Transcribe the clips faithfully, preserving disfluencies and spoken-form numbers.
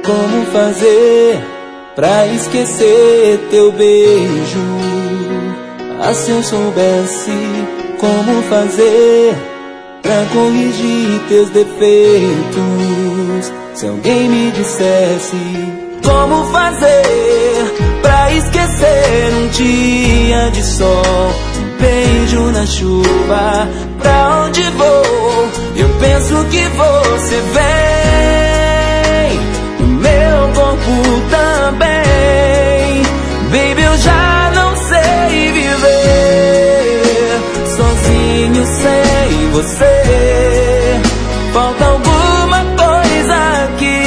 Como fazer pra esquecer teu beijo? Ah, se eu soubesse como fazer pra corrigir teus defeitos. Se alguém me dissesse como fazer pra esquecer um dia de sol, um beijo na chuva, pra onde vou? Eu penso que você vem, o meu corpo também. Baby, eu já não sei viver sozinho sem você. Falta alguma coisa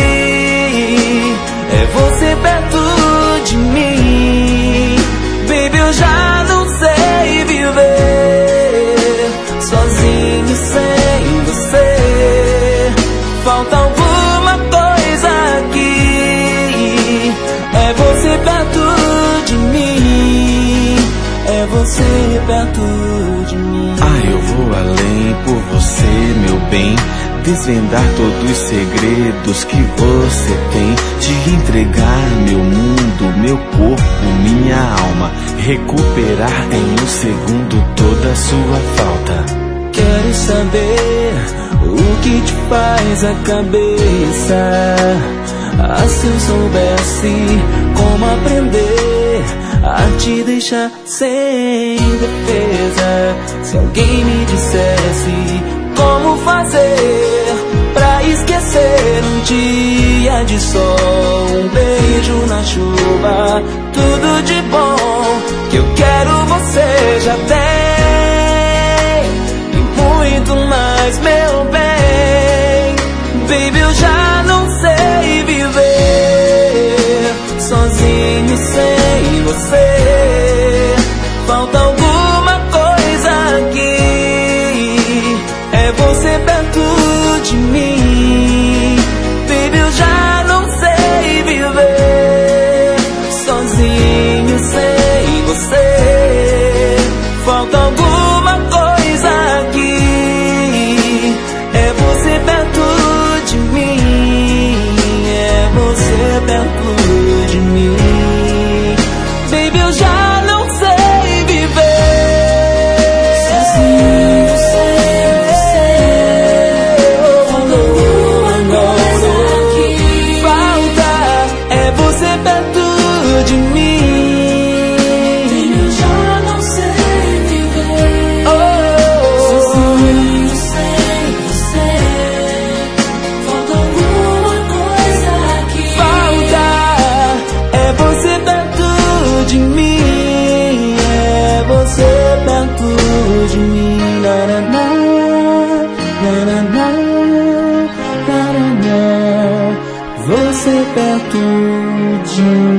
aqui, é você perto de mim. Baby, eu já não sei viver sozinho sem você. Falta alguma coisa aqui, é você perto de mim. É você perto de mim. Ah, eu vou além por você, meu bem. Desvendar todos os segredos que você tem. Te entregar meu mundo, meu corpo, minha alma. Recuperar em um segundo toda a sua falta. Quero saber o que te faz a cabeça. Ah, se eu soubesse como aprender a te deixar sem defesa. Se alguém me dissesse como fazer pra esquecer um dia de sol, um beijo na chuva, tudo de bom que eu quero você já tem, e muito mais, meu bem. Baby, eu já não sei viver sozinho sem você. Falta alguma coisa aqui, é você perto de mim. Baby, eu já não sei viver sozinho sem você. Falta alguma coisa aqui, é você perto de mim. É você perto de mim. Baby, eu já não sei viver sozinho sem você. Falta alguma coisa aqui, falta, é você perto de mim. Baby, eu já não sei viver sozinho sem você. Falta alguma coisa aqui, falta, é você perto de mim. É você perto de mim. Na, na, na, na, na, na, na, na, na. Você perto de mim.